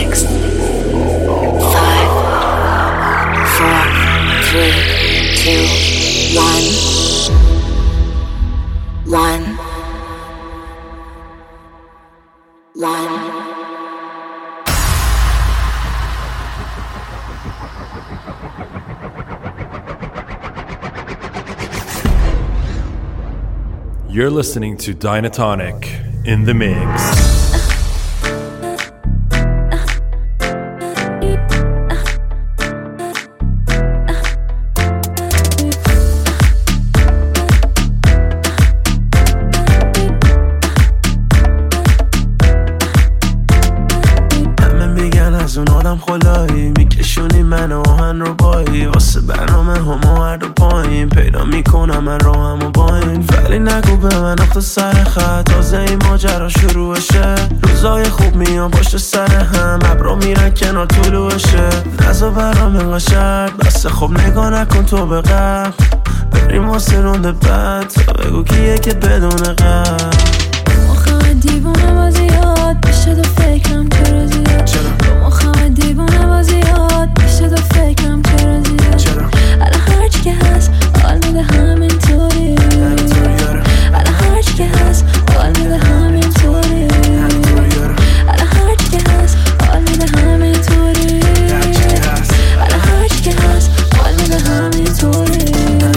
6, 5, 4, 3, 2, 1. You're listening to Dynatonic in the mix. خلایی میکشونی من آهن رو بایی واسه برنامه همه هر دو پایین پیدا میکنم من راهم و با این ولی نگو به من اخت سر خط تازه این ماجرا شروعشه روزای خوب میان پشت سر هم ابرا میرن کنار طلوعشه نزا برام انقا شرط بسه خب نگاه نکن تو به قبل بریم واسه رونده بعد تا بگو کیه که بدون قبل مخم دیوانه بازیات بشه دو فکرم چرا زیاد مخم دیوانه بازیات بشه دو فکرم چرا زیاد الان هرچی که هست حال میده همینطوری الان هرچی که هست حال میده همینطوری الان هرچی که هست حال میده همینطوری الان هرچی که هست حال میده همینطوری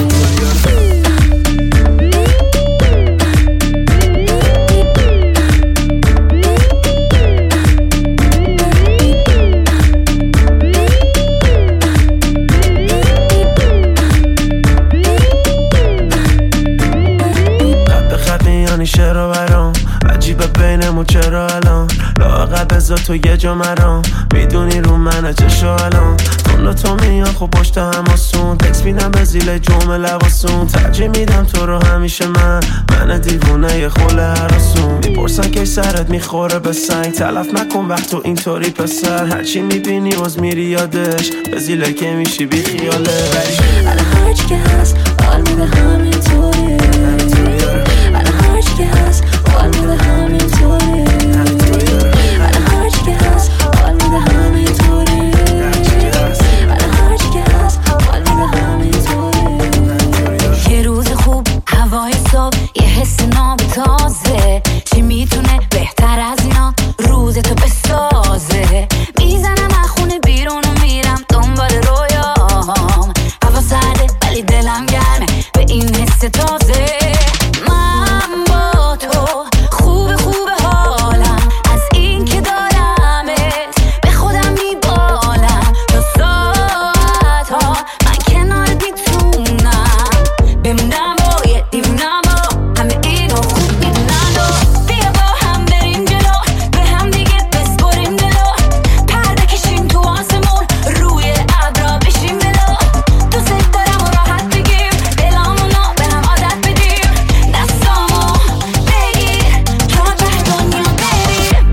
چرا برام عجیبه بینمون چرا الان لااقل بذار تو یه جا مرام میدونی رو منه چشو الان تو میان خب پشت هماسون تکس میدم به زیل جمعه لباسون ترجیح میدم تو رو همیشه من دیوونه یه خوله هراسون میپرسن که سرت میخوره به سنگ تلف نکن وقت تو اینطوری پسر هرچی میبینی باز میری یادش به زیله که میشی بی خیاله الان هرچی که هست حال میده همینطوری الان هرچی که هست حال میده همینطوری الان هرچی که هست حال میده همینطوری الان هرچی که هست حال میده همینطوری یه روز خوب هوای صبح یه حس ناب تازه چی میتونه بهتر از اینا روز تو بسازه میزنم از خونه بیرون و میرم دنبال رویام هوا سرده ولی دلم گرمه به این حس تازه من با تو خوب حالم از این که دارمت به خودم میبالم تا ساعت ها من کنارت میتونم بمونم با یه دیوونم با همه اینو خوب میدونم بیا با هم بریم جلو به هم دیگه بسپریم دلو پرده کشیم تو آسمون روی ابرا بشیم بلو دوست دارم و راحت بگیم دلامونو به هم عادت بدیم دستامو بگیر تا ته دنیا بریم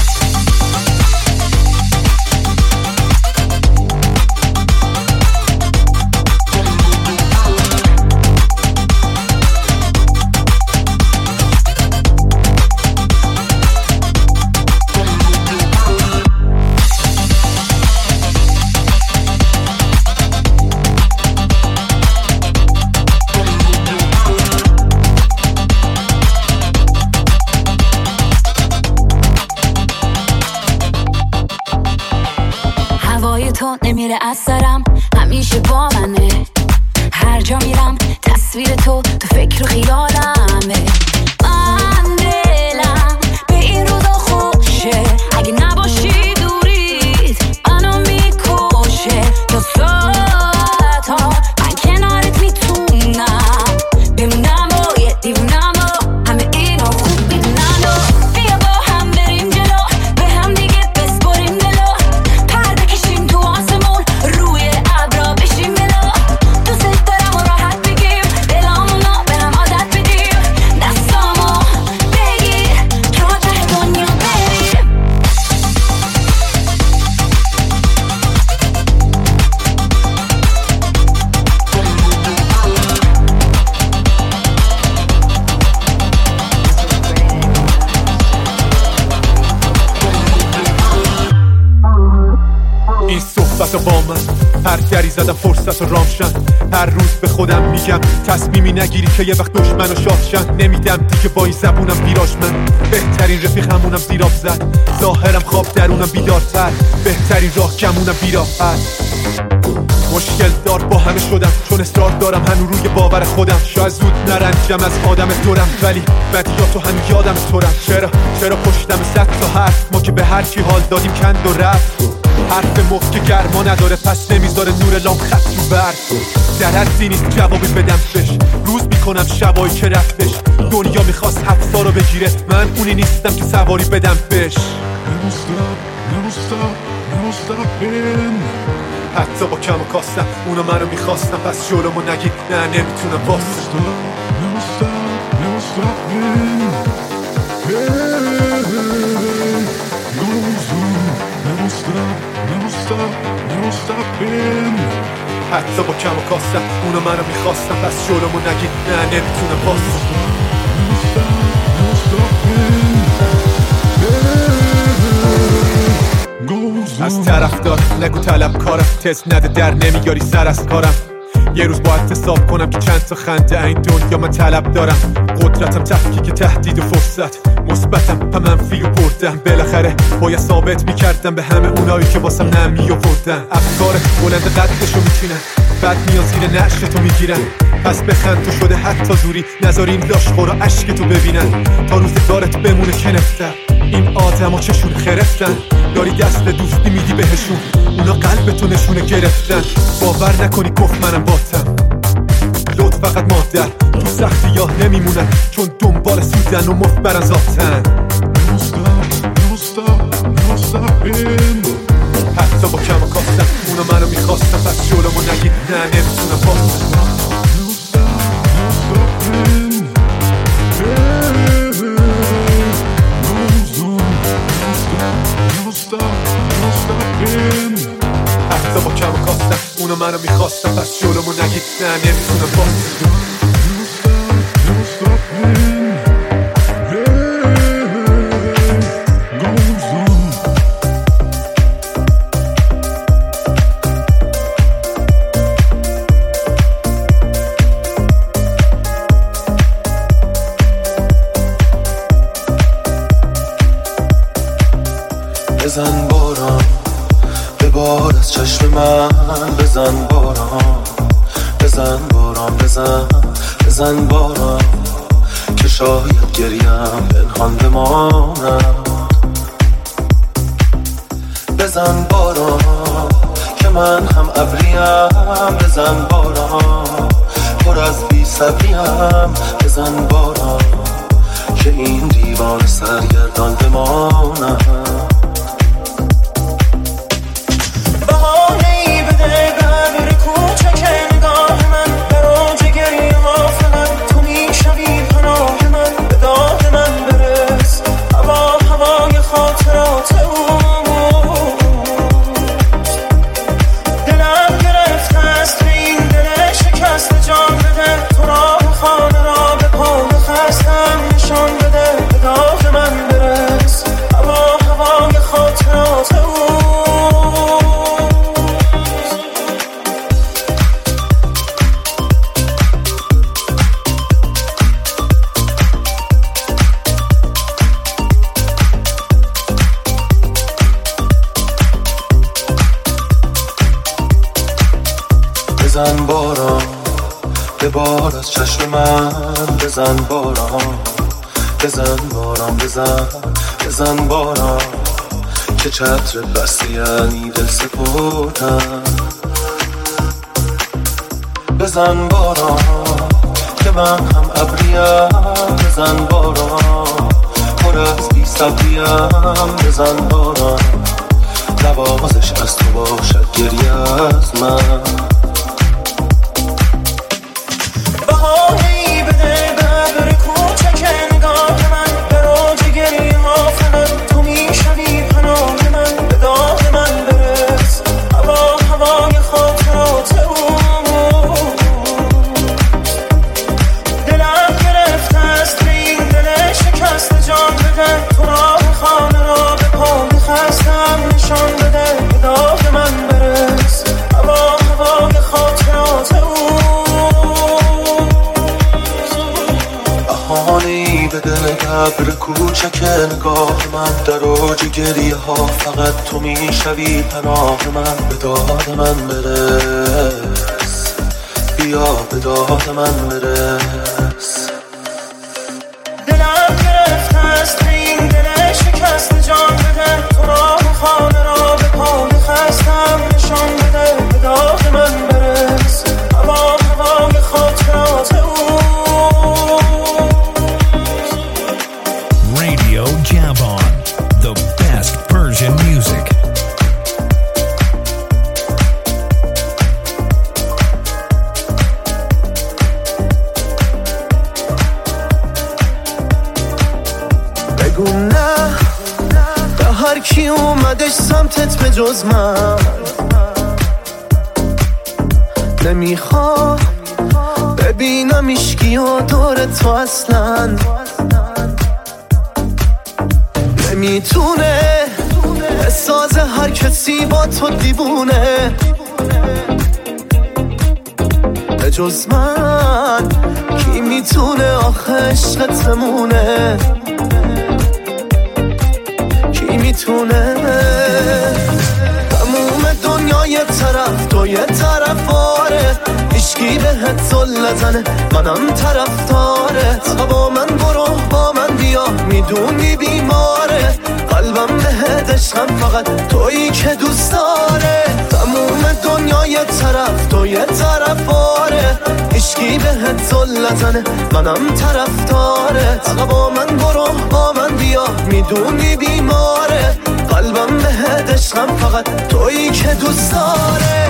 هوای تو نمیره از سرم همیشه با منه هر جا میرم تصویر تو فکر و خیالمه من دلم به این روزا خوشه اگه نباشی دوریت منو میکشه تا ساعت ها من کنارت میتونم بمونم و یه دیوونم و همه اینو خوب میدونم بیا با هم بریم جلو به هم دیگه بسپریم دلو پرده کشیم تو آسمون روی ابرا بشیم بلو دوست دارم و راحت بگیم دلامونو به هم عادت بدیم دستامو صحبت با من، هر دری زدم فرصت و رامشن. هر روز به خودم میگم تصمیمی نگیری که یه وقت دشمن و شاهشن. نمیدم دیگه با این زبونم بیراش من، بهترین رفیق همونم زیراب زد. ظاهرم خواب درونم بیدارتر، بهترین راه گمونم بیراحت. مشکل دار با همه شدم چون اصرار دارم هنو روی باور خودم. شاید زود نرنجم از آدم دورم ولی بدیاتو هنو یادم تورم. چرا پشتم 100 تا حرف ما که به هر کی حال دادیم کند و رفت. حرف مفت که گرما نداره پس نمیذاره نور لام خط رو برد. در حدی نیست جوابی بدم بهش، روز میکنم شبایی که رفتش. دنیا میخواست حبسا رو بگیره، من اونی نیستم که سواری بدم بهش. حتی با کم و کاستم اونا منو میخواستم، پس جلومو نگیر نه نمیتونم باستم. حتی با کم و کاستم اونا منو میخواستم، پس جلومو نگیر نه نمیتونم باستم. از طرفدار نگو طلبکارم، تست نده در نمیاری سر از کارم. یه روز باید حساب کنم که چند تا خنده این دنیا من طلب دارم. قدرتم تفکیک تهدید و فرصت، مثبتم و منفی رو بردم. بالاخره باید ثابت میکردم به همه اونایی که واسم نمیآوردن. افکار بلند قدشو میچینن، بعد میان زیر نعشتو میگیرن. پس بخند تو شده حتی زوری، نذار این لاشخورا عشقتو ببینن تا روزگارت بمونه کنفتر. این آدما چشون خرفتن، داری دست دوستی میدی بهشون، اونا قلبتو نشونه گرفتن. باور نکنی گفت منم باتم، لطف فقط مادر تو سختی یا نمیمونن چون دنبال سودن و مفت برن ذاتن. حتی با کم و کاستم اونا منو میخواستم، پس جلومو نگیر نه نمیتونم باستم. حتی با کم و کاستم اونا منو میخواستم، پس جلومو نگیر نه نمیتونم باستم. بزن باران ببار از چشم من، بزن باران بزن باران بزن باران که شاید گریم پنهان بمانم. بزن باران که من هم ابریم، بزن باران پر از بی صبریم. بزن باران که این دیوان سرگردان بمانم. بزن باران ببار از چشم من، بزن باران بزن باران بزن باران که چتر بستی یعنی دل سپردم. بزن باران که من هم ابریم، بزن باران پر از بی صبریم. بزن باران نوازش از تو باشد گریه از من. تو راه خانه را به پا می‌خواستم نشان بده به داغ من برس. ابر کوچک نگاه من، در اوج گریه ها فقط تو میشوی پناه من. به داد من برس، بیا به داد من برس. دلم گرفته است این دل شکست، جان بده تو را خانه را به پا میخستم، نشان بده به داد من برس. هوای خاطرات او Radio Gabon, the best Persian music. بگو نه به هر کی اومدش سمتت به جز من، نمیخوام ببینم ایشکی و دور تو اصلا. نمیتونه بسازه هر کسی با تو دیوونه به جز من. کی میتونه آخه عشقت بمونه؟ کی میتونه؟ تموم دنیا یه طرف تو یه طرف آره، هیچکی بهت زل نزنه منم طرفدارت. با من برو با من بیا میدونی بیماره، قلبم بهت عشقم فقط تویی که دوست داره. تموم دنیا یه طرف تو یه طرف آره، هیچکی بهت زل نزنه منم طرفدارت. با من برو با من بیا میدونی بیماره، قلبم بهت عشقم فقط تویی که دوست داره.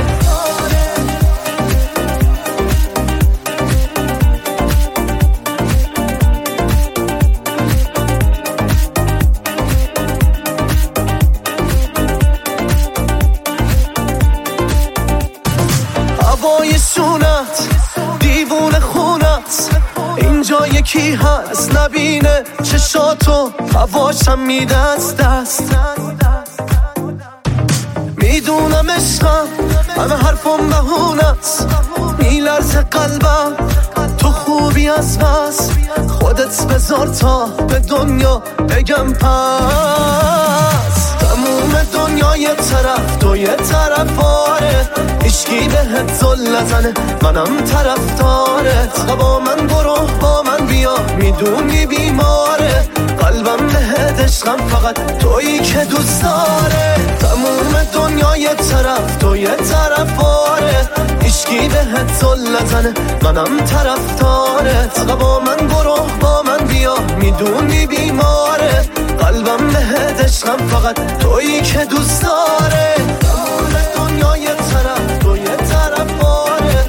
هوای شونت دیوونه خونت، اینجا یکی هست نبینه چشاتو، هواشم میده از دست. میدونم عشقم همه حرفم بهونت، میلرزه قلبم تو خوبی از بس. خودت بذار تا به دنیا بگم پس. تموم دنیا یه طرف تو یه طرف آره، هیچکی بهت زل نزنه منم طرفدارت. با من برو با من بیا میدونی بیماره، قلبم بهت عشقم فقط تویی که دوست داره. تموم دنیا یه طرف تو یه طرف آره، هیچکی بهت زل نزنه منم طرفدارت. با من برو با من بیا میدونی بیماره، قلبم بهت عشقم فقط تویی که دوست داره. تموم دنیا یه طرف تو یه طرف آره،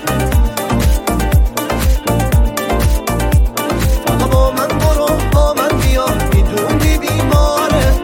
با من برو با من بیا میدونی بیماره.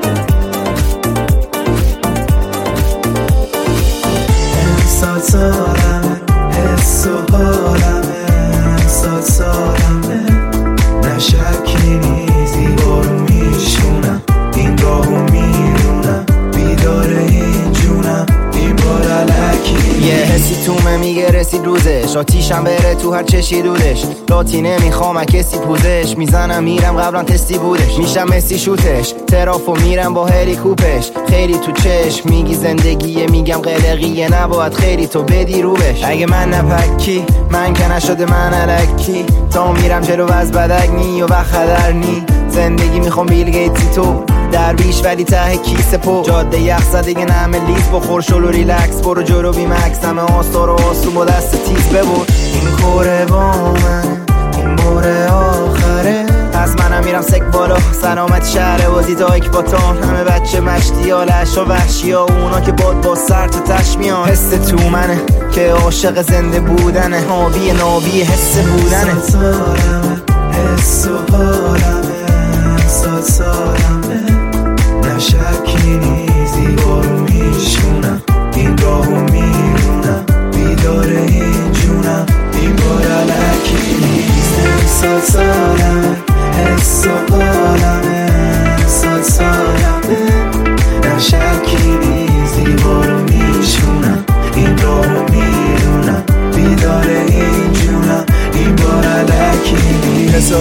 انسان سالمه حس و حالمه، انسان سالمه نشکی نیزی برو میشونم، این راهو میرونم بیدار این جونم این بار علکی. یه حسی تومه میگه رسید روزش، آتیشم بره تو هر چشی دودش. لاتی نمیخوام کسی پوزش، میزنم میرم قبلا تستی بودش. میشم مسی شوتش ترافو میرم با هلیکوپش. خیلی تو چشم میگی زندگیه، میگم قلقیه نباید خیلی تو بدی روبش. اگه من نپکی من که نشده من الکی، تا میرم جلو از بدک نی و وقت خدر نی. زندگی میخوام بیل گیتسی تو در بیش ولی ته کیسه پو. جاده یخ زدگه نمه لیز بخور شل و ریلکس برو جلو بی مکس. همه آستار و آسون با دست تیز ببر. این کوره با من این باره آخره، از منم میرم سک بالا سلامت شهر بازی تایک باتان. همه بچه مشتی ها لش و وحشی ها، اونا که باد با سر تو تشمیان. حس تو منه که عاشق زنده بودنه، نابی نابی حس بودنه. سالمه حس و حالمه، انسان سالمه نشکی نیزی برو میشونم، این راهو میرونم بیدار این جونم این بار علکی نیست. انسان سالمه حس و حالمه، انسان سالمه نشکی نیزی برو میشونم، این راهو میرونم بیدار این جونم این بار علکی نیست.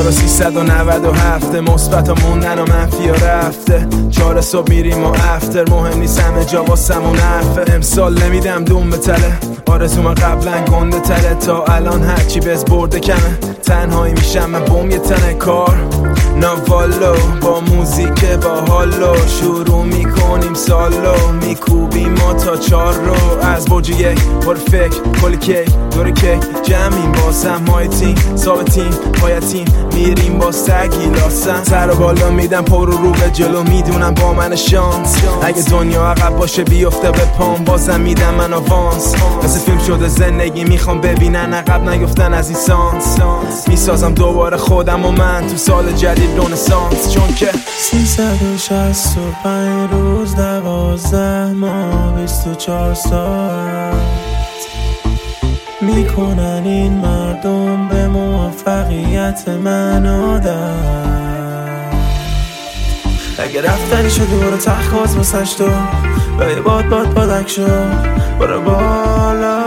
1397 مثبت ها موندن و منفی ها رفته 4 صبح میریم و افتر مهم نیست همه جا واسمون حرفه امسال نمیدم دوم به تله آرزوم قبلا گنده تله تا الان هرچی بز برده کمه تنهایی میشم من بوم یه تنه کار ناوالو با موزیک با حالو شروع میکنیم سالو میکوبیم ما تا 4 رو از برج 1 بار فکر کل کیک دور کیک جمعیم با سمهای تیم ثابتیم پایتیم میریم با سگی لاسن سر و بالا میدم پر رو به جلو میدونم با من شانس اگه دنیا عقب باشه بیفته به پام بازم میدم من آوانس مثل فیلم شده زندگی میخوام ببینن عقب نیفتن از این سانس میسازم دوباره خودم و من تو سال جدید رنسانس چون که 365 روز 12 ماه 24 ساعت میکنن این مردم به موفقیت من عادت اگه رفتنی شدی برو تخواز واسش تو و یه بادک شو برو بالا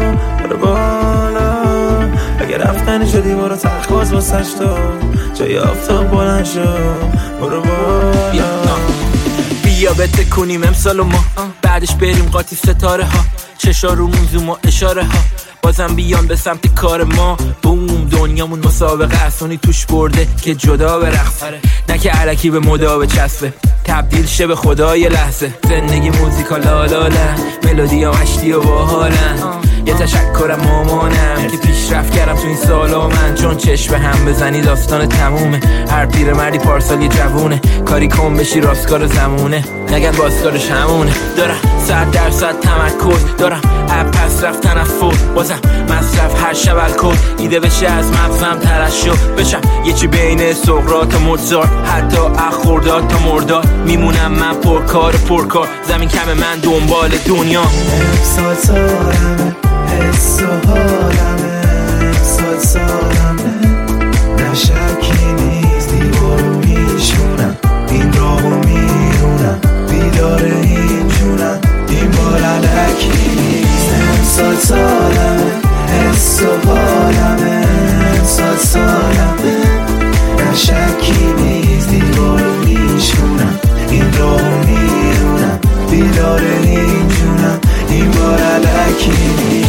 اگه رفتنی شدی برو تخواز واسش تو جای آفتاب بلند شو برو بالا بیا بتکونیم امسال و ما بعدش بریم قاطی ستاره ها چشا رو موزوم و اشاره ها بازم بیان به سمت کار ما بوم دنیامون مسابقه اسونی توش برده که جدا برقصه نه که علکی به مدا بچسبه تبدیل شه به خدای لحظه زندگی موزیکا لالالن ملودی ها مشتی و باحالن یه تشکرم مامانم که پیشرفت کردم تو این سالا من چون چشم به هم بزنی داستان تمومه هر پیر مردی پارسال یه جوونه کاری کن بشی راستکار زمونه نگن باستارش همونه دارم 100% تمرکز دارم اب پس رفت تنفر بازم مصرف هر شب الکل ایده بشه از مغزم ترشح بشم یه چی بین سقراط و موزارت حتی اخورداد تا مرداد میمونم من پرکار زمین کم من دنبال دنیا امسال سالمه حس و حالمه امسال سالمه نشکی نیست دیوارو میشونم این راهو میرونم بیدار این جونم این بار علکی نیست امسال سالمه حس و حالمه امسال سالمه نشکی نیست دیوارو میشونم این راهو میرونم بیدار این جونم این بار علکی نیست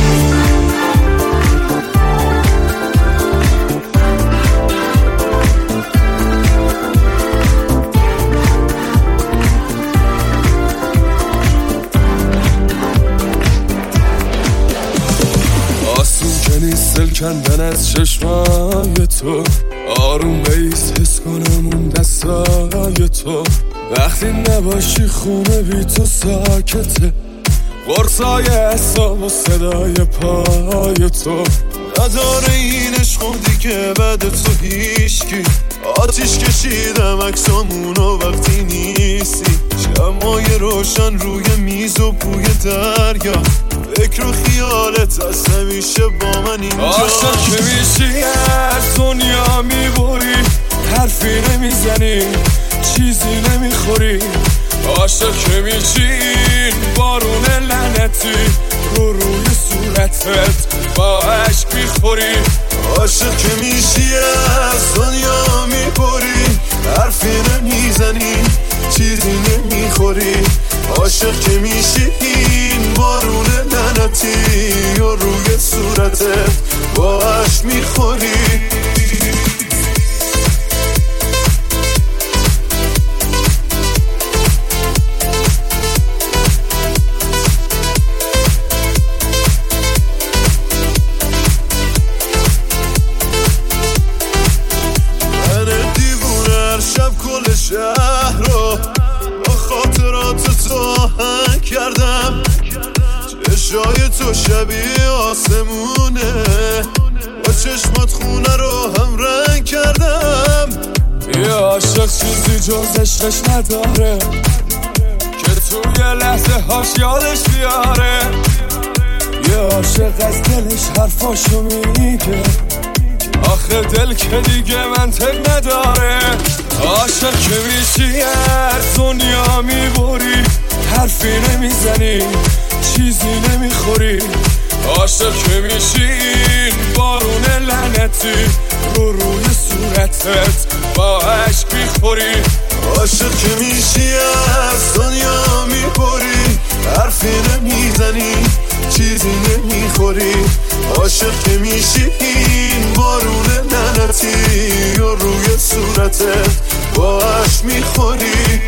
آسون که نیست دل کندن از چشمای تو آروم بیست حس کنم اون دستای تو وقتی نباشی خونه بی تو ساکته قرصای حساب و صدای پای تو نداره این عشق دیگه بعد تو هیشکی آتیش کشیدم عکسامونو وقتی نیستی شمای روشن روی میز و بوی دریا فکر و خیالت از همیشه با من اینجا عاشق که میشی از دنیا میبری حرفی نمیزنی چیزی نمیخوری عاشق که میشی بارون لعنتی روی صورتت با عشق میخوری عاشق که میشی از دنیا میبری حرفی نمیزنی چیزی نمیخوری عاشق که میشی این بارون لعنتی و روی صورتت با عشق میخوری شهر رو با خاطرات تو آهنگ کردم چشای تو شبیه آسمونه با چشمات خونه رو هم رنگ کردم یه عاشق چیزی جز عشقش نداره که توی لحظه هاش یادش بیاره یه عاشق از دلش حرفاشو میگه آخه دل که دیگه منطق نداره عاشق که میشی از دنیا میبری حرفی نمیزنی چیزی نمیخوری عاشق که میشین بارون لعنتی روی صورتت با عشق میخوری عاشق که میشی از دنیا میبری حرفی نمیزنی چیزی نمیخوری عاشق که میشی این بارون لعنتی و روی صورتت با عشق میخوری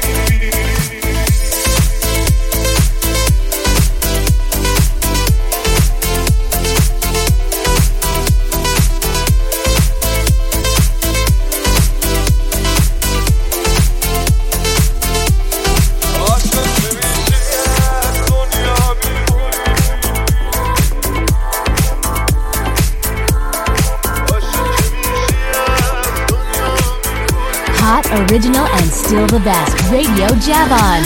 Original and still the best. Radio Javon.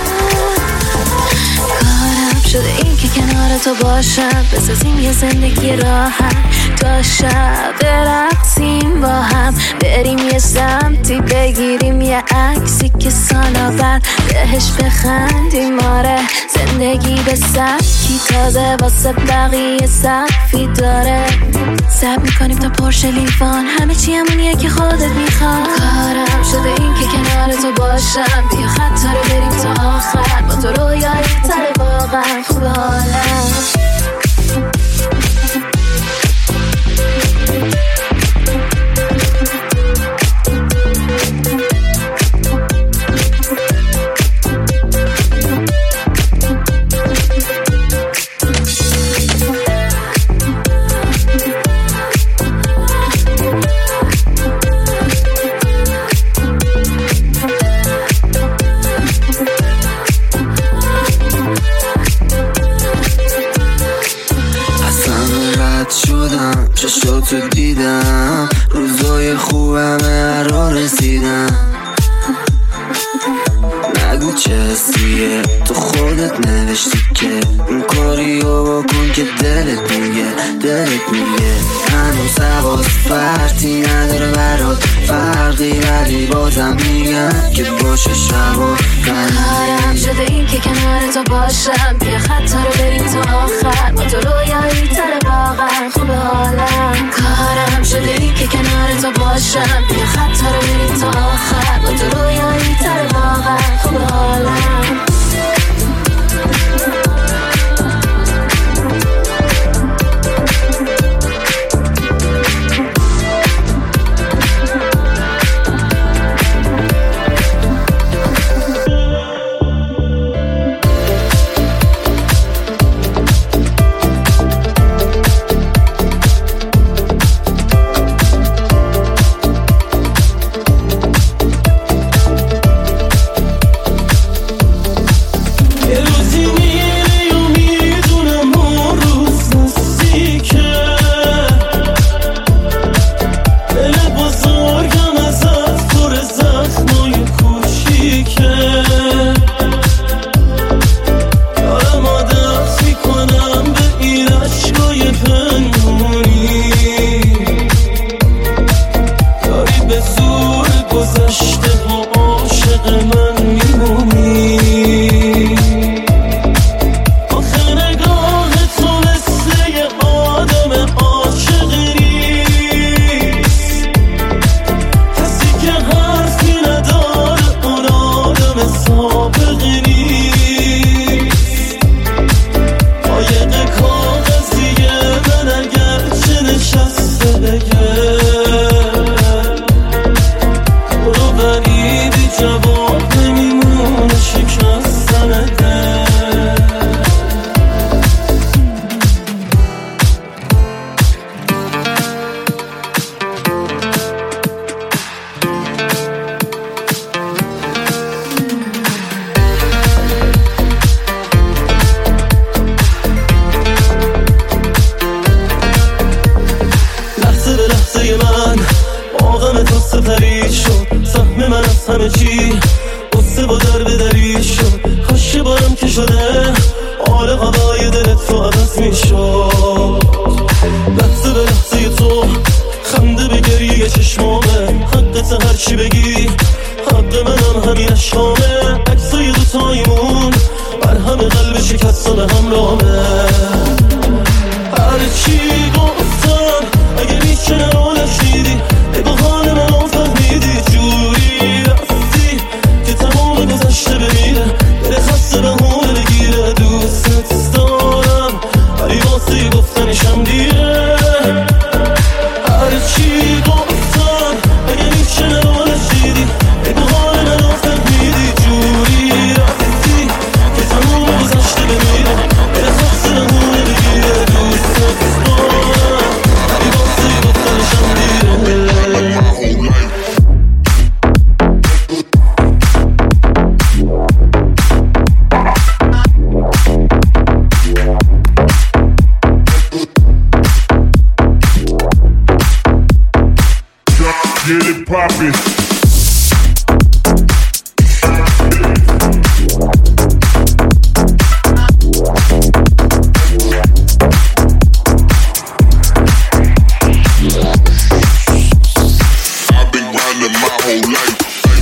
کارم شده این که کنار تو باشم بسازیم یه زندگی راحت تا شب برقصیم با هم بریم یه سمتی بگیریم یه عکسی که سالا بعد بهش بخندیم آره زندگی به سبکی تازه واسه بقیه سقفی داره سب میکنیم تا پرشه لیوان همه چی همونیه که خودت میخواد کارم شده این که کنار تو باشم بیا خطا رو بریم تا آخر با تو رویایی تره واقعا خوب حالم چشاتو دیدم روزای خوبم رو رسیدم نگو چه حسیه تو خودت نوشتی که اون کاریو بکن که دلت میگه هنوز حواس فرقی نداره برات فرقی ولی بازم میگم که باشه شبا کارم شده این که کنار تو باشم بیا خطا رو بریم تا آخر با تو رویایی تره واقعا خوب حالم کارم شده این که کنار تو باشم بیا خطا رو بریم تا آخر با تو رویایی تره واقعا خوب حالم هر چی گفتم اگه میشه رو نشیدی بگو حال منو فهمیدی جوری رفتی که تمام گذشته بمیره دل خسته بهونه بگیره دوست دارم ولی واسه گفتنشم دیره هر چی گفتم اگه میشه رو نشیدی بگو حال منو فهمیدی جوری رفتی که تمام گذشته بمیره دل خسته بهونه بگیره دوست دارم ولی واسه گفتنشم دیره Get it poppin'. I've been grinding my whole life.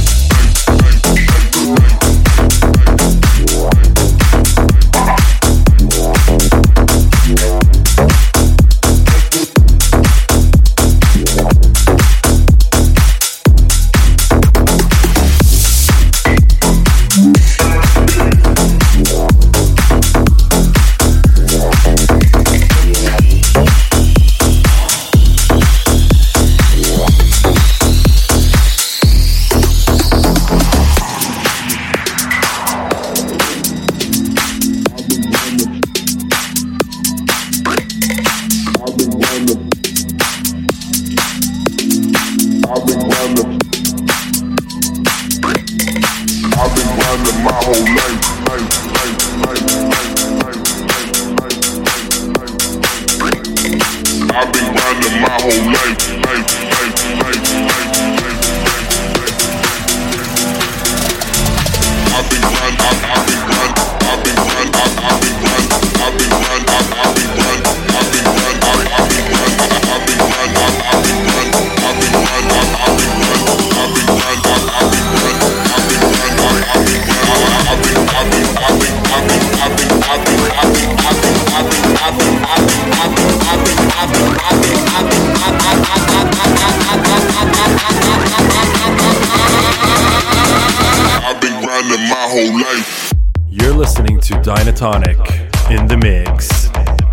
You're listening to Dynatonic in the mix.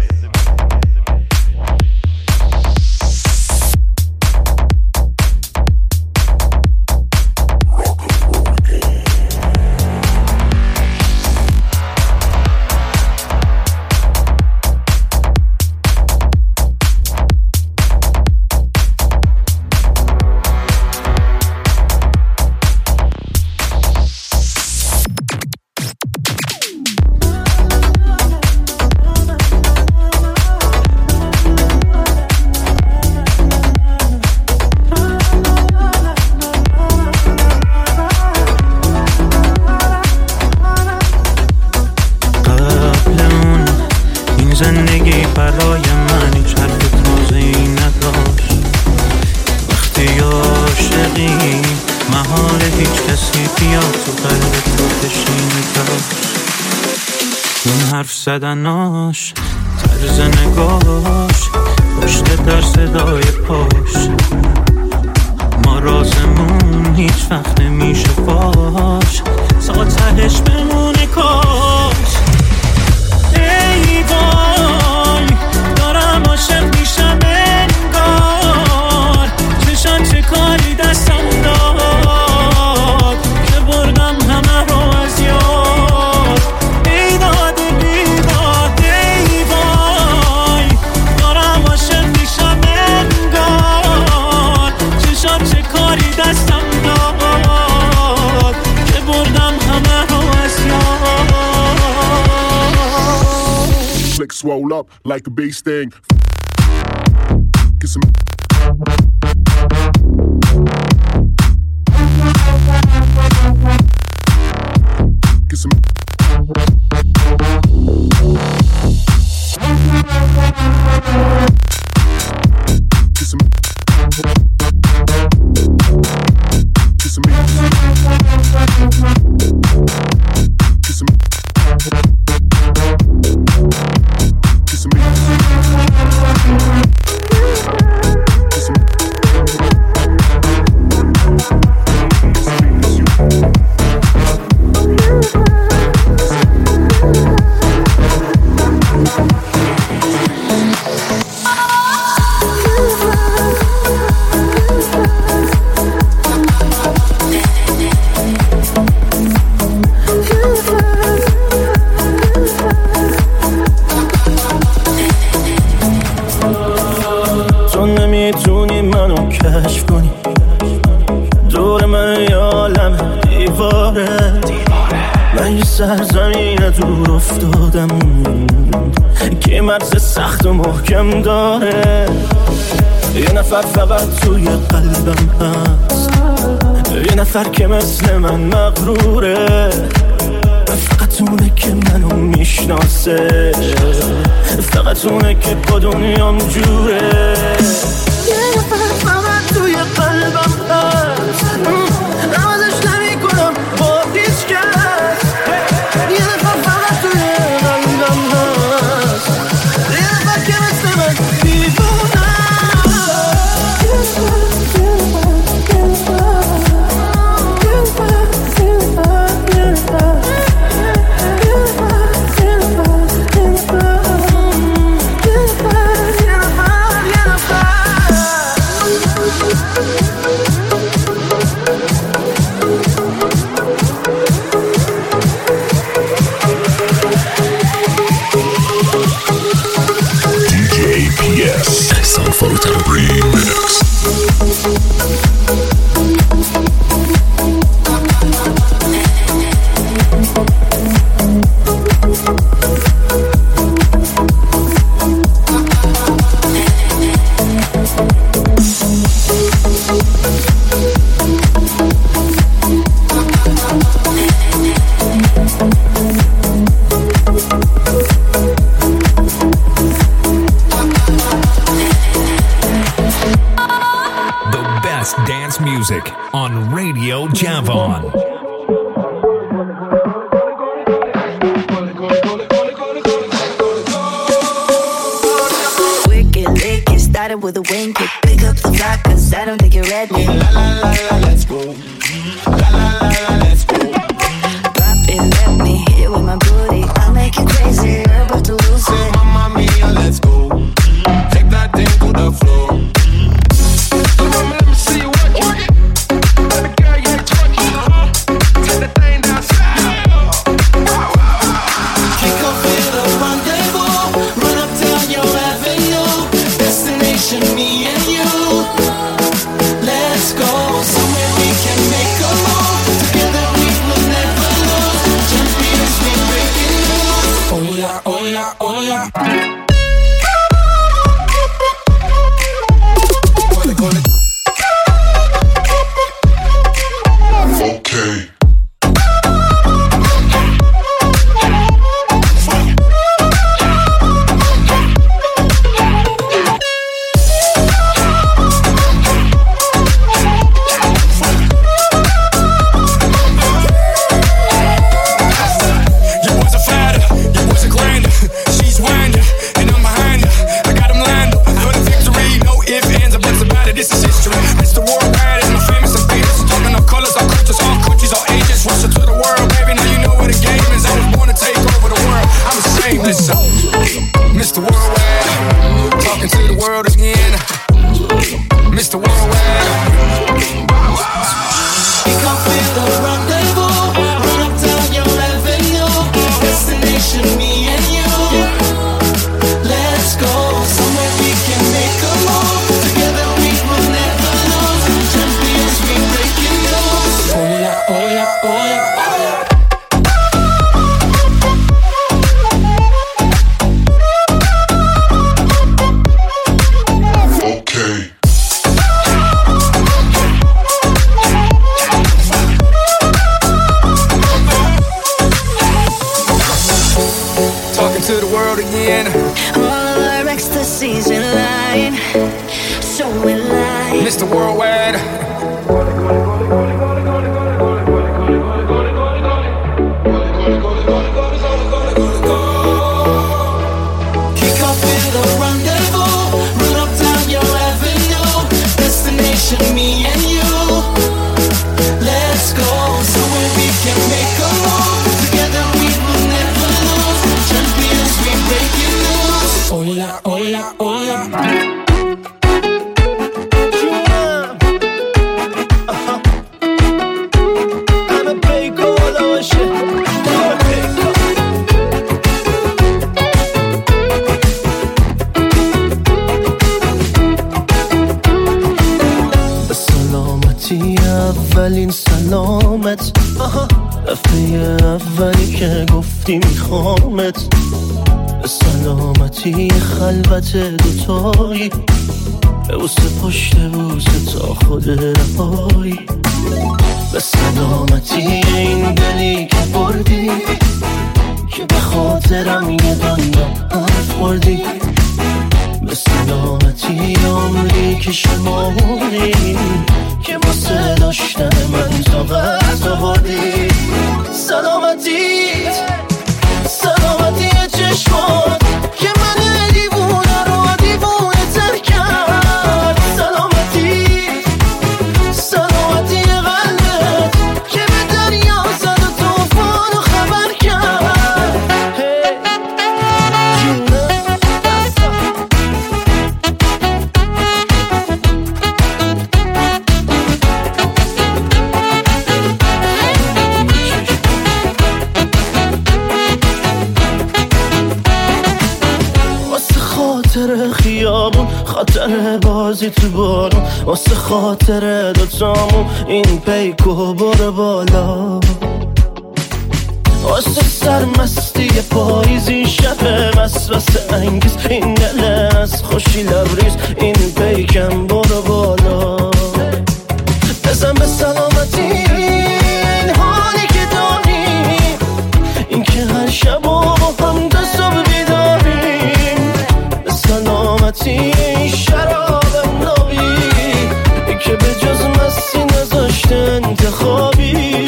زندگی برای من هیچ حرف تازه‌ای نداشت وقتی عاشقی محال هیچ کسی بیاد تو قلب تو بشینه داشت اون حرف زدناش طرز نگاش پشت در صدای پاش ما رازمون هیچ وقت نمیشه باش ساعتش بمونه کاش ای وای دارم عاشق میشم انگار چشان چه کاری دستم داد که بردم همه رو از یاد بیداد بیداد ای وای دارم عاشق میشم انگار چشان چه کاری دستم داد که بردم همه رو از یاد Flick swole up like a bass thing. Get some. Get some. Get some. Get some. Get some. Get some. کشف کنی دور من یه عالم دیواره من یه سرزمین دور افتادم که مرز سخت و محکم داره یه نفر فقط توی قلبم هست یه نفر که مثل من مغروره فقط اونه که منو میشناسه فقط اونه که با دنیام جوره یه نفر فقط توی قلبم هست نمازش نمی کنم با هیچ کس یه نفر فقط توی قلبم هست یه نفر که مثل من دیوونه Music on Radio Javon. Wicked lick, it started with a wink. Pick up the block, cause I don't think you're ready. La la la la, let's go. La la la la, let's go. Drop it, let me hit it with my booty. I'll make you crazy, you're about to lose it. Mamma mia, let's go. Take that thing to the floor. رفتی میخوامت به سلامتی خلوت دوتایی به بوسه پشت بوسه تا خود رهایی به سلامتی این دلی که بردی که به خاطرم یه دنیا حرف خوردی به سلامتی عمری که شمردی که واسه داشتن من طاقت آوردی سلامتی چشمات که من دیوونه رو دیوونه تر کرد سلامتی قلبت که به دریا زد و توفان رو خبر کرد خاطر خیابون خاطر بازی تو بارون واسه خاطر دوتامون این پیکو برو بالا واسه سرمستی پاییزی شب وسوسه انگیز این دل از خوشی لبریز این پیکم برو بالا بزن به سلامتی این حالی که داری این که هر شب و هم دست و بیداریم به سلامتی شراب نابی که به جز مستی نذاشته انتخابی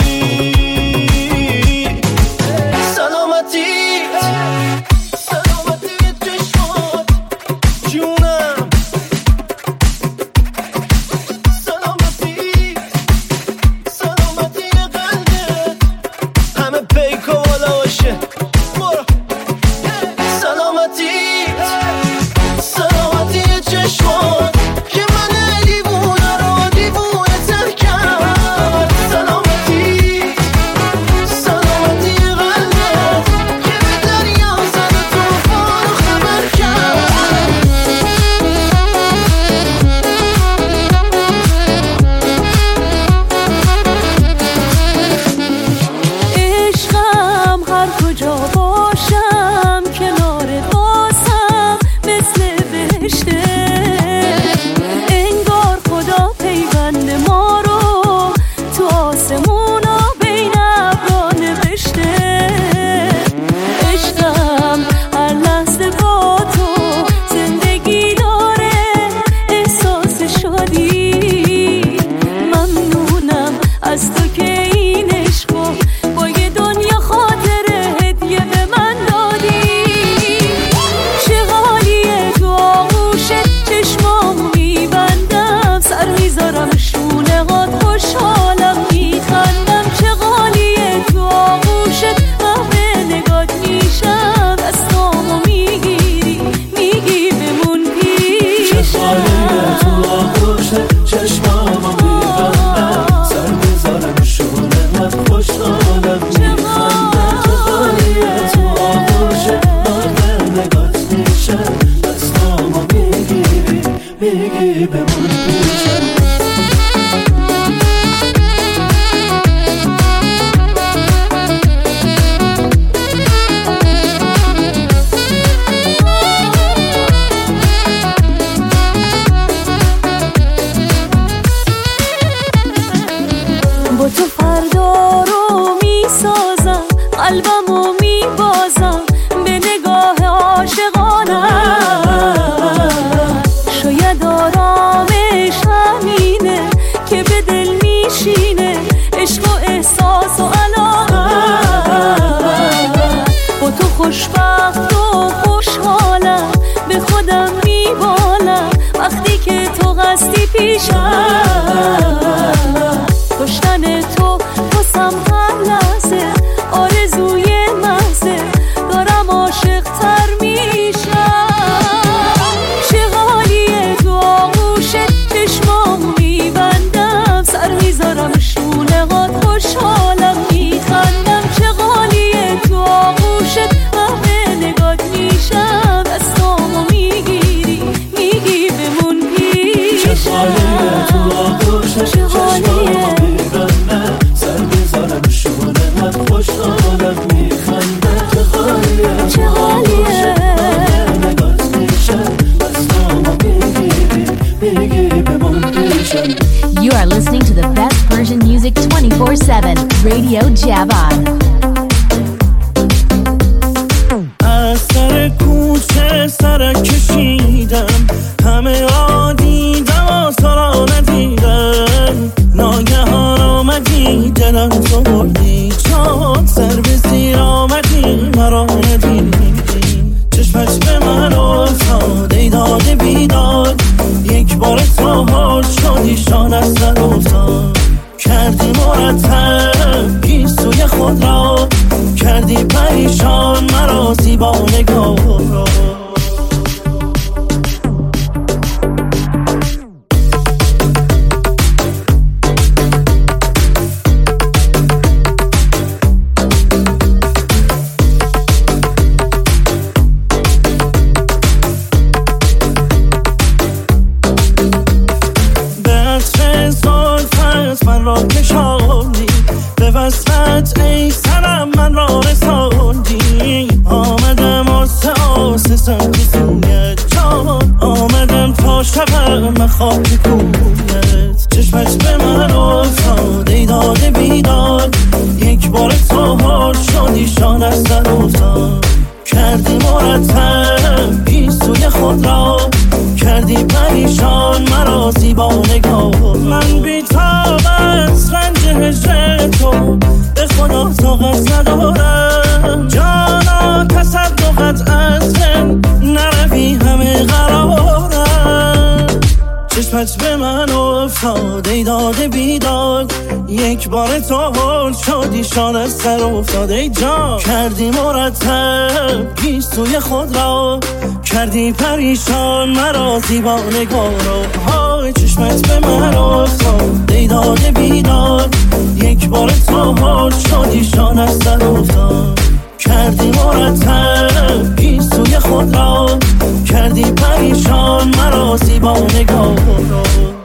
شاید آرام Radio Javon. از سر کوچه سرک کشیدم، همه را دیدم و تو را ندیدم. ناگهان آمدی دلم تو بردی، چون سر به زیر آمدی مرا ندیدی. چشمت به من افتاده داده بیداد، یک بار تو حال شدی شان از سر افتاد. کردی مرتب گیسوی خود را، کردی پریشان مرا زیبا نگاه را. به وصلت ای سرم من را رساندی. آمدم آسه کسویت جان، آمدم تا شبم خاک کویت. چشمت به من افتاده داده بیداد، یک بار تو حال شدی شان از سر افتاد. کردی مرتب گیسوی خود را، کردی پریشان مرا زیبا نگاه. من بی طاقت رنج هجر تو، به خدا طاقت ندارم. جانا تصدقت از من نروی همه قرارم. چشمت به من افتاده داده بیداد، یک بار تو حال شدی شان از سر افتاده جان. کردی مرتب گیسوی خود را، کردی پریشان مرا زیبا نگاه را. های چشمت به من افتاده داده بیداد، یک بار تو حال شدی شان از سر افتاد. کردی مرتب گیسوی خود را، کردی پریشان مرا زیبا نگاه را.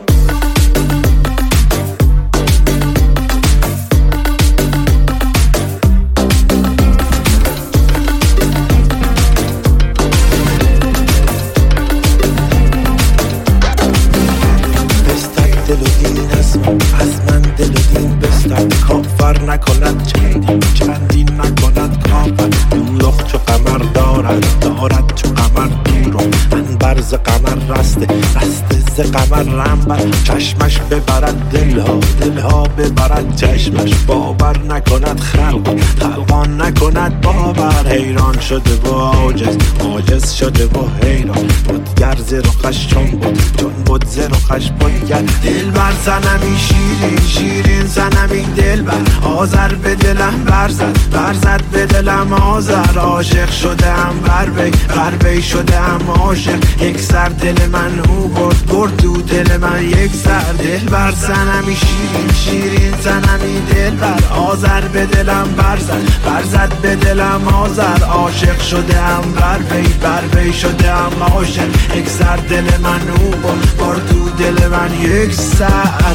نکند چندین نکند کافر. دوزخ چو قمر دارد چو قمر بیرون. انبرز قمر رسته ز قمر رنبر. چشمش ببرد دلها ببرد چشمش. باور نکند خلقان نکند باور. حیران شده و عاجز شده و حیران. بودگر ز رخش چون بود ز رخش بودگر. دل بر زنمی شیرین زنمی دل بر. آذر به دلم برزد به دلم آذر. عاشق شدم بر وی شدم عاشق. یک سر دل من او برد دو دل من یک سر. دل بر زنمی شیرین زنمی دل بر. آذر به دلم برزد به دلم آذر. عاشق شدم بر وی شدم عاشق. یک سر دل من او برد دو دل من یک سر.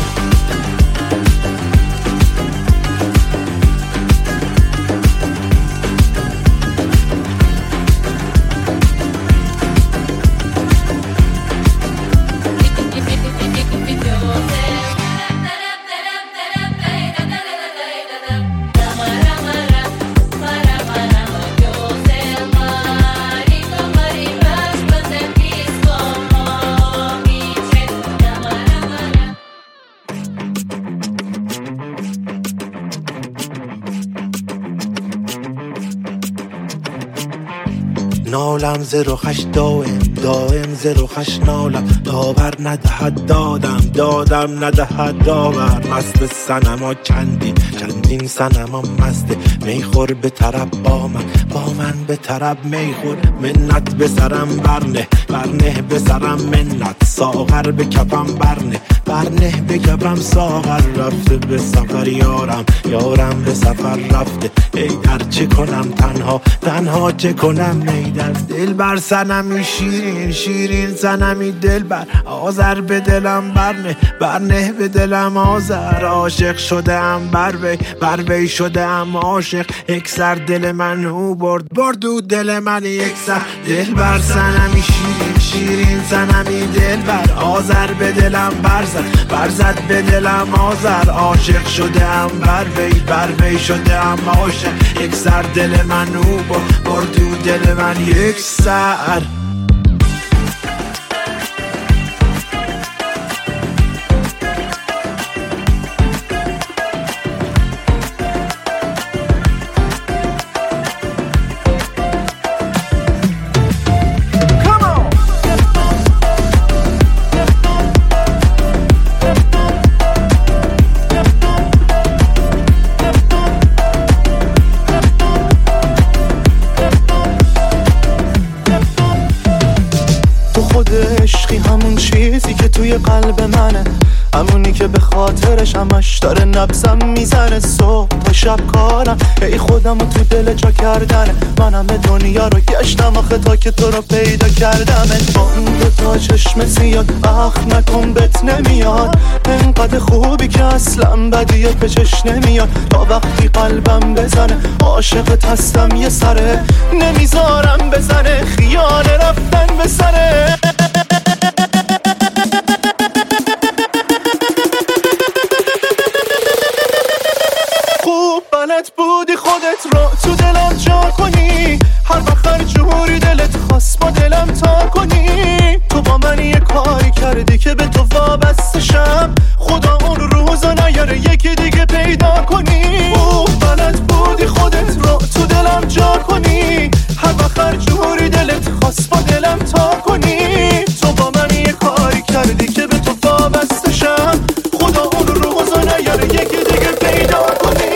نالم ز رخش دائم ز رخش نالم. داور ندهد دادم ندهد داور. مست صنما چندین صنما مسته. میخور به طرب با من به طرب میخور. منت به سرم برنه به سرم منت. ساغر به کفم برنه به کفم ساغر. رفته به سفر یارم به سفر رفته. ای در چه کنم تنها چه کنم میدر. دل بر صنمی شیرین شیرین زنمی دل بر آذر به دلم برنه به دلم آذر عاشق شده ام بر وی شده ام عاشق یک سر دل منو برد و دل من یک سر دل بر زنمی شیرین شیرین زنمی دل بر آذر به دلم برزد به دلم آذر عاشق شده ام بر وی شده ام عاشق یک سر دل منو برد و دل من یک سر چیزی که توی قلب منه همونی که به خاطرش همش داره نبضم میزنه صبح تا شب کارم ای خودم تو دل جا کردنه من همه دنیا رو گشتم آخه تا که تو رو پیدا کردم با اون دوتا چشم سیاد نکن بهت نمیاد انقدر خوبی که اصلا بدیت به چشم نمیاد تا وقتی قلبم بزنه عاشقت هستم یه سره نمیذارم بزنه خیال رفتن به سره بلد بودی خودت رو تو دلم جا کنی هر وقت جوری دلت خواست با دلم تا کنی تو با من یه کاری کردی که به تو وابسته شم خدا اون روزا نیاره یکی دیگه پیدا کنی بلد بودی خودت رو تو دلم جا کنی هر وقت جوری دلت خواست با دلم تا کنی تو با من یه کاری کردی که به تو وابسته شم خدا اون روزا نیاره یکی دیگه پیدا کنی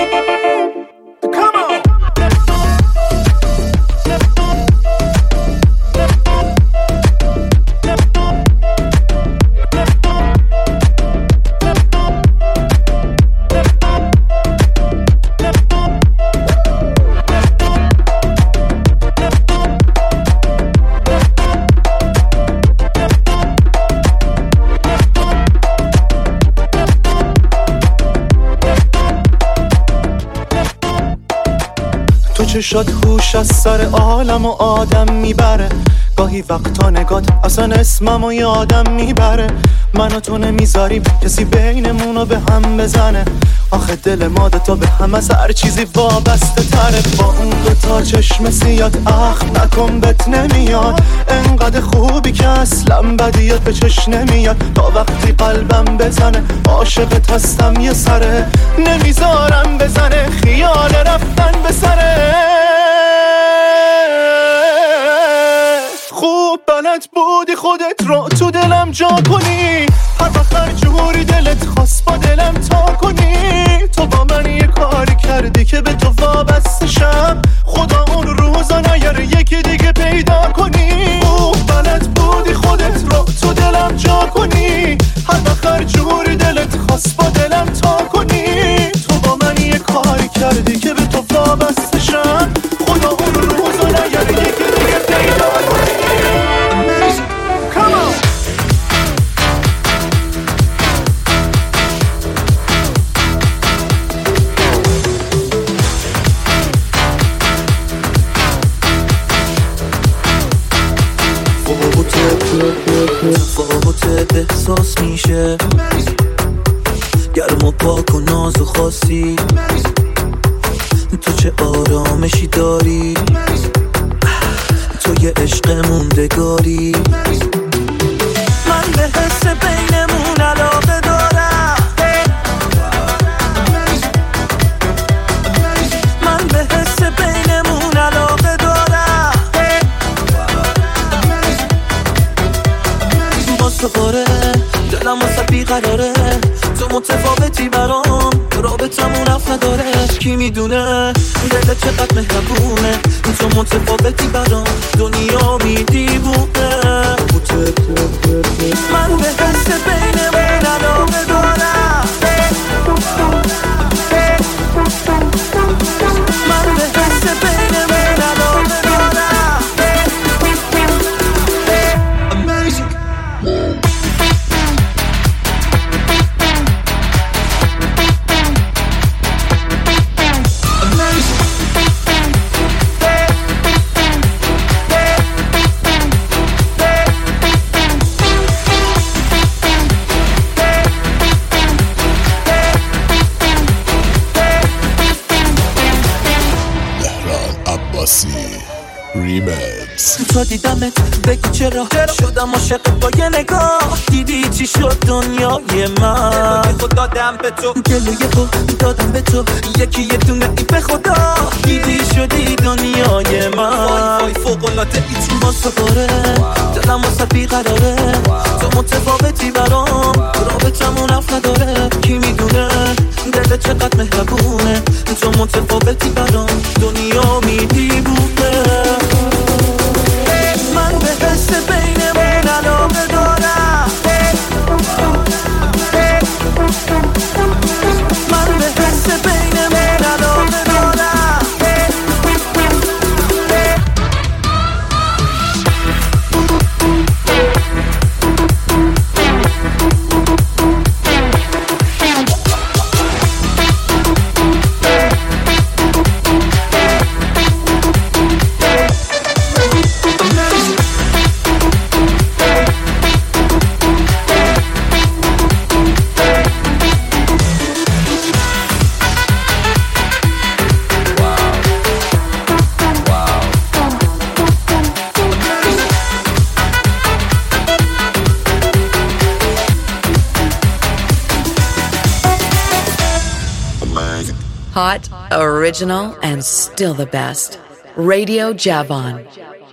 چشات هوش از سر عالم و آدم میبره گاهی وقتا نگات اصلا اسممو یادم میبره من و تو نمیذاریم کسی بینمونو به هم بزنه آخه دل ما دوتا به هم از هر چیزی وابسته تره با اون دوتا چشم سیاد نکن بهت نمیاد انقدر خوبی که اصلا بدیت به چشم نمیاد تا وقتی قلبم بزنه عاشقت هستم یه سره نمیذارم بزنه خیال رفتن به سره خوب بلد بودی خودت رو تو دلم جا کنی هر وقت جوری دلت خواست با دلم تا کنی تو با من یه کاری کردی که به تو وابسته شم خدا اون روزا نیاره یکی دیگه پیدا کنی بلد بودی خودت رو تو دلم جا کنی هر وقت جوری دلت خواست با دلم تا کنی تو با من یه کاری کردی که به تو وابسته شم خدا اون روزا نیاره یکی دیگه پیدا کنی تفاوت احساس میشه گرم و پاک و ناز و خاصی تو چه آرامشی داری تو یه عشق موندگاری من به حس بینمون علاقه دارم من به حس بینمون علاقه دارم واسه قاره دلم واسه بیقراره تو متفاوتی برام رابطمون رفت نداره کی میدونه دلت چقدر مهربونه تو متفاوتی برام دنیا میدیبونه من به حس بینمون علاقه دارم من به حس بینمون علاقه دارم تا دیدمت بگو چرا شدم عاشق با یه نگاه دیدی چی شد دنیای من خود دادم به تو گلوی خود دادم به تو یکی یه دونه ای به خدا دیدی شدی دنیای من وای فوق‌العاده ای تو واسه دلم واسه بیقراره تو متفاوتی برام رابطمون رفت نداره کی میدونه دلت چقدر مهربونه تو متفاوتی برام دنیا میدیبونه من به حس بینمون علاقه دارم من به حس بینمون علاقه دارم Hot, original, and still the best. Radio Javon.